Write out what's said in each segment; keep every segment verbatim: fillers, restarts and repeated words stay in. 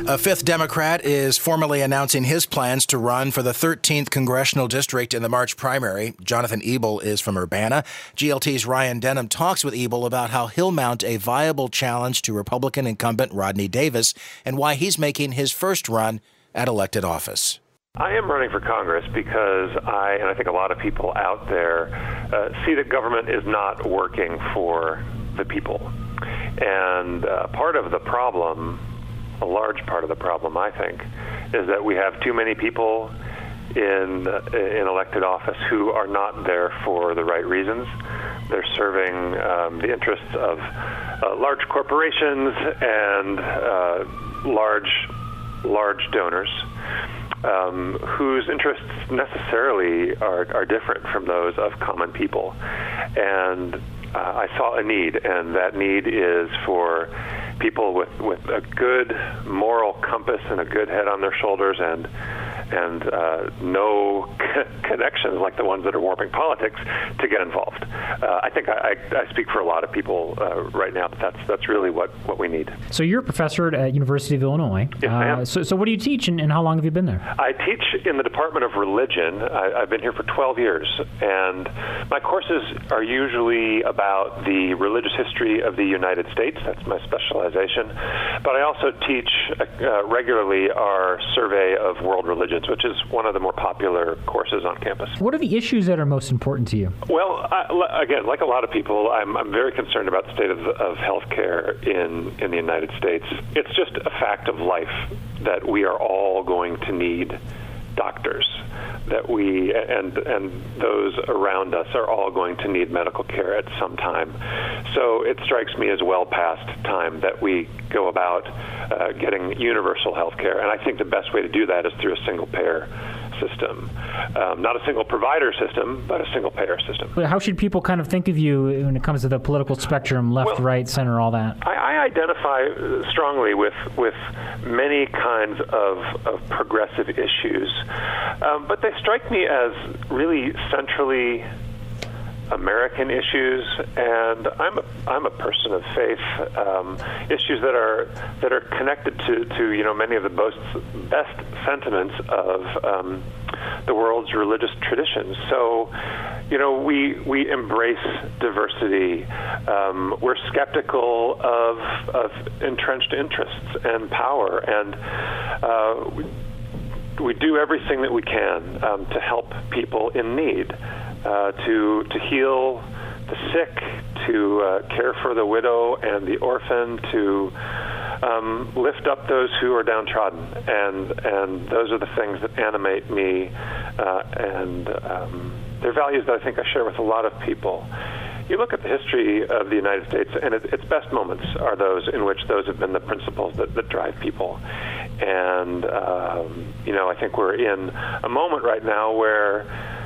A fifth Democrat is formally announcing his plans to run for the thirteenth Congressional District in the March primary. Jonathan Ebel is from Urbana. G L T's Ryan Denham talks with Ebel about how he'll mount a viable challenge to Republican incumbent Rodney Davis and why he's making his first run at elected office. I am running for Congress because I, and I think a lot of people out there, uh, see that government is not working for the people. And uh, part of the problem, a large part of the problem, I think, is that we have too many people in uh, in elected office who are not there for the right reasons. They're serving um, the interests of uh, large corporations and uh, large large donors, um, whose interests necessarily are, are different from those of common people. And uh, I saw a need, and that need is for people with, with a good moral compass and a good head on their shoulders and and uh, no connections like the ones that are warping politics to get involved. Uh, I think I, I, I speak for a lot of people uh, right now, but that's that's really what, what we need. So you're a professor at University of Illinois. Yes, I am. Uh, so, so what do you teach, and, and how long have you been there? I teach in the Department of Religion. I, I've been here for twelve years, and my courses are usually about the religious history of the United States. That's my specialization. But I also teach uh, regularly our survey of world religions, which is one of the more popular courses on campus. What are the issues that are most important to you? Well, I, again, like a lot of people, I'm, I'm very concerned about the state of, of healthcare in, in the United States. It's just a fact of life that we are all going to need doctors, that we and and those around us are all going to need medical care at some time. So it strikes me as well past time that we go about uh, getting universal health care. And I think the best way to do that is through a single payer system. Um, not a single provider system, but a single payer system. How should people kind of think of you when it comes to the political spectrum, left, well, right, center, all that? I, I identify strongly with with many kinds of, of progressive issues, um, but they strike me as really centrally American issues, and I'm a I'm a person of faith. Um, issues that are that are connected to, to you know many of the most best sentiments of um, the world's religious traditions. So, you know, we we embrace diversity. Um, we're skeptical of of entrenched interests and power, and uh, we, we do everything that we can um, to help people in need. Uh, to to heal the sick, to uh, care for the widow and the orphan, to um, lift up those who are downtrodden, and and those are the things that animate me, uh, and um, they're values that I think I share with a lot of people. You look at the history of the United States, and it, its best moments are those in which those have been the principles that, that drive people. And um, you know, I think we're in a moment right now where.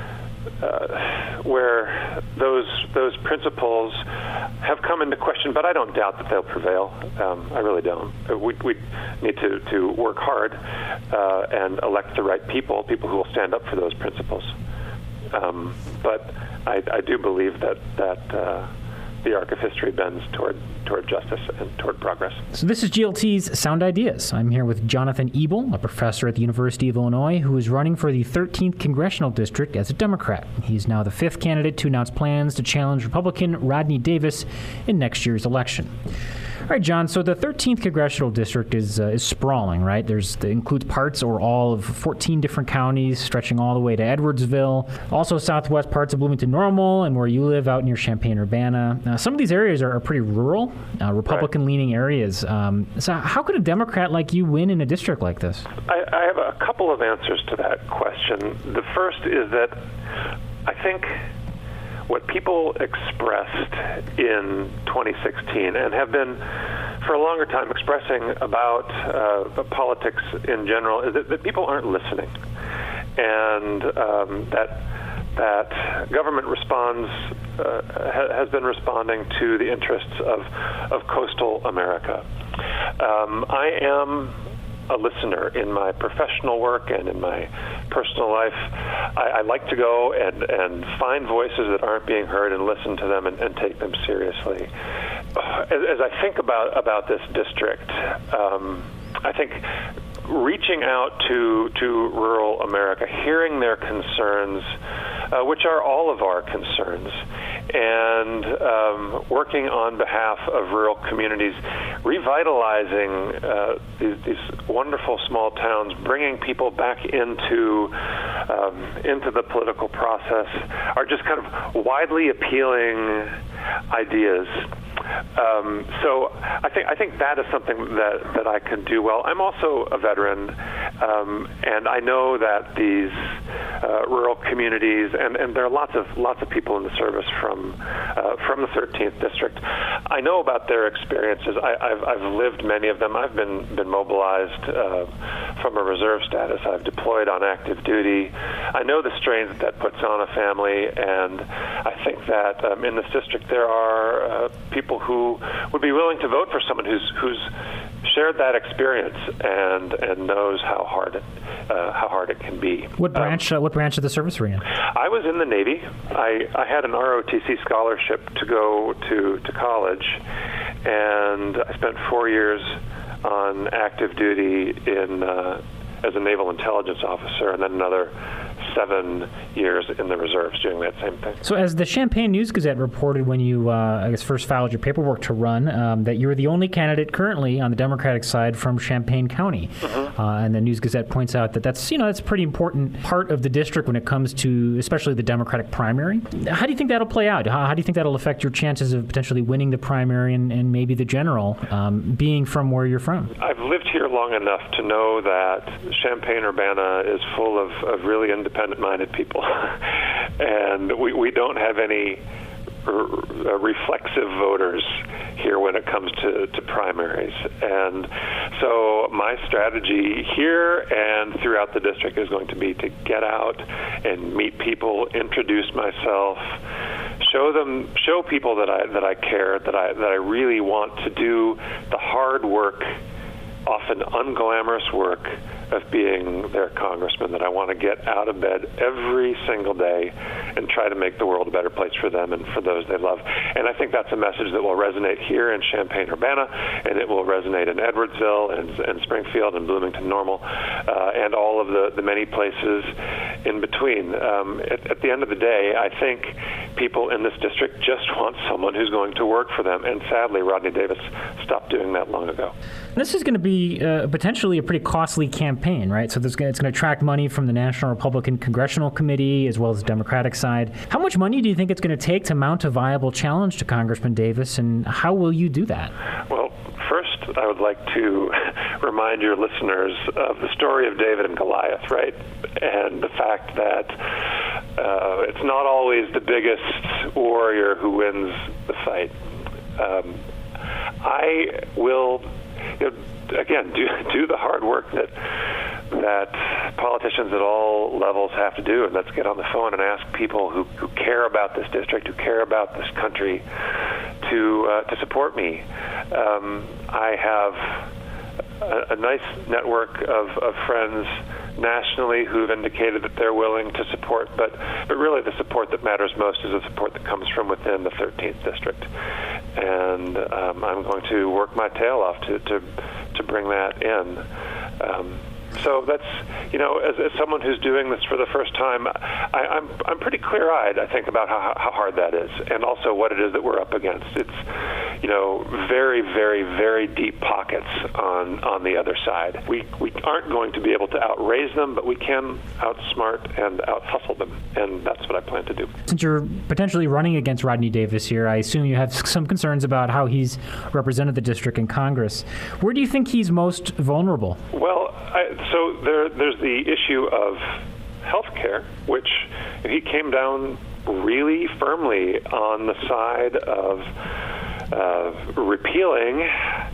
Uh, where those those principles have come into question, but I don't doubt that they'll prevail. Um, I really don't. We, we need to, to work hard uh, and elect the right people, people who will stand up for those principles. Um, but I, I do believe that that uh, the arc of history bends toward toward justice and toward progress. So this is G L T's Sound Ideas. I'm here with Jonathan Ebel, a professor at the University of Illinois, who is running for the thirteenth Congressional District as a Democrat. He's now the fifth candidate to announce plans to challenge Republican Rodney Davis in next year's election. All right, John, so the thirteenth Congressional District is uh, is sprawling, right? There's it includes parts or all of fourteen different counties, stretching all the way to Edwardsville, also southwest parts of Bloomington-Normal, and where you live out near Champaign-Urbana. Uh, some of these areas are, are pretty rural, uh, Republican-leaning right. areas. Um, so how could a Democrat like you win in a district like this? I, I have a couple of answers to that question. The first is that I think what people expressed in twenty sixteen and have been for a longer time expressing about uh, politics in general is that, that people aren't listening, and um, that that government responds uh, ha- has been responding to the interests of of coastal America. Um, I am a listener in my professional work and in my personal life. I, I like to go and, and find voices that aren't being heard and listen to them and, and take them seriously. As, as I think about, about this district, um, I think reaching out to to rural America, hearing their concerns, uh, which are all of our concerns, and um, working on behalf of rural communities, revitalizing uh, these, these wonderful small towns, bringing people back into um, into the political process, are just kind of widely appealing ideas. Um, so I think I think that is something that, that I can do well. I'm also a veteran, um, and I know that these uh, rural communities, and, and there are lots of lots of people in the service from uh, from the thirteenth District. I know about their experiences. I, I've, I've lived many of them. I've been been mobilized uh, from a reserve status. I've deployed on active duty. I know the strains that that puts on a family, and I think that um, in this district there are uh, people who would be willing to vote for someone who's who's shared that experience and and knows how hard it uh, how hard it can be. What branch? Um, uh, what branch of the service were you in? I was in the Navy. I, I had an R O T C scholarship to go to to college, and I spent four years on active duty in uh, as a naval intelligence officer, and then another seven years in the reserves doing that same thing. So as the Champaign News-Gazette reported when you, uh, I guess, first filed your paperwork to run, um, that you were the only candidate currently on the Democratic side from Champaign County. Mm-hmm. Uh, and the News-Gazette points out that that's, you know, that's a pretty important part of the district when it comes to especially the Democratic primary. How do you think that'll play out? How, how do you think that'll affect your chances of potentially winning the primary and, and maybe the general, um, being from where you're from? I've lived here long enough to know that Champaign-Urbana is full of, of really independent-minded people. And we, we don't have any r- reflexive voters here when it comes to, to primaries. And so my strategy here and throughout the district is going to be to get out and meet people, introduce myself, show them, show people that I that I care, that I that I really want to do the hard work, often unglamorous work of being their congressman, that I want to get out of bed every single day and try to make the world a better place for them and for those they love. And I think that's a message that will resonate here in Champaign-Urbana, and it will resonate in Edwardsville and, and Springfield and Bloomington-Normal, uh, and all of the, the many places in between. Um, at, at the end of the day, I think people in this district just want someone who's going to work for them, and sadly, Rodney Davis stopped doing that long ago. This is going to be uh, potentially a pretty costly campaign, right? So there's gonna, it's going to attract money from the National Republican Congressional Committee as well as the Democratic side. How much money do you think it's going to take to mount a viable challenge to Congressman Davis, and how will you do that? Well, first, I would like to remind your listeners of the story of David and Goliath, right? And the fact that uh, it's not always the biggest warrior who wins the fight. Um, I will... You know, again, do do the hard work that that politicians at all levels have to do, and let's get on the phone and ask people who, who care about this district, who care about this country, to uh, to support me. Um, I have a, a nice network of, of friends nationally who've indicated that they're willing to support, but but really the support that matters most is the support that comes from within the thirteenth District. And um, I'm going to work my tail off to, to, to bring that in. Um, So that's, you know, as, as someone who's doing this for the first time, I, I'm I'm pretty clear-eyed, I think, about how, how hard that is, and also what it is that we're up against. It's, you know, very, very, very deep pockets on, on the other side. We we aren't going to be able to outraise them, but we can outsmart and out-hustle them, and that's what I plan to do. Since you're potentially running against Rodney Davis here, I assume you have some concerns about how he's represented the district in Congress. Where do you think he's most vulnerable? Well, I, so there, there's the issue of health care, which he came down really firmly on the side of uh, repealing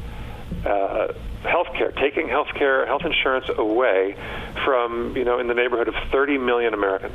uh, health care, taking health care, health insurance away from, you know, in the neighborhood of thirty million Americans.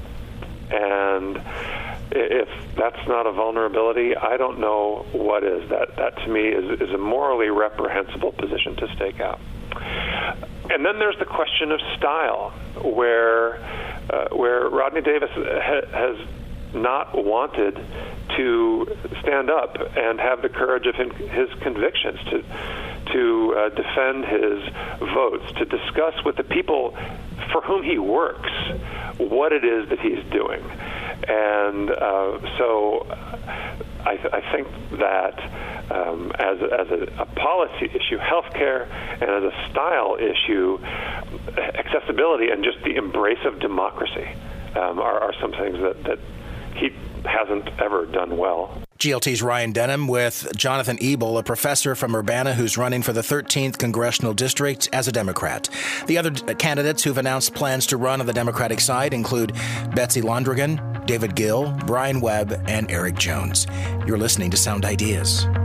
And if that's not a vulnerability, I don't know what is. That, that to me, is, is a morally reprehensible position to stake out. And then there's the question of style, where uh, where Rodney Davis ha- has not wanted to stand up and have the courage of him, his convictions to to uh, defend his votes, to discuss with the people for whom he works what it is that he's doing. And uh, so I, th- I think that um, as, a, as a, a policy issue, healthcare, and as a style issue, accessibility and just the embrace of democracy um, are, are some things that, that he hasn't ever done well. G L T's Ryan Denham with Jonathan Ebel, a professor from Urbana who's running for the thirteenth Congressional District as a Democrat. The other candidates who've announced plans to run on the Democratic side include Betsy Londrigan, David Gill, Brian Webb, and Eric Jones. You're listening to Sound Ideas.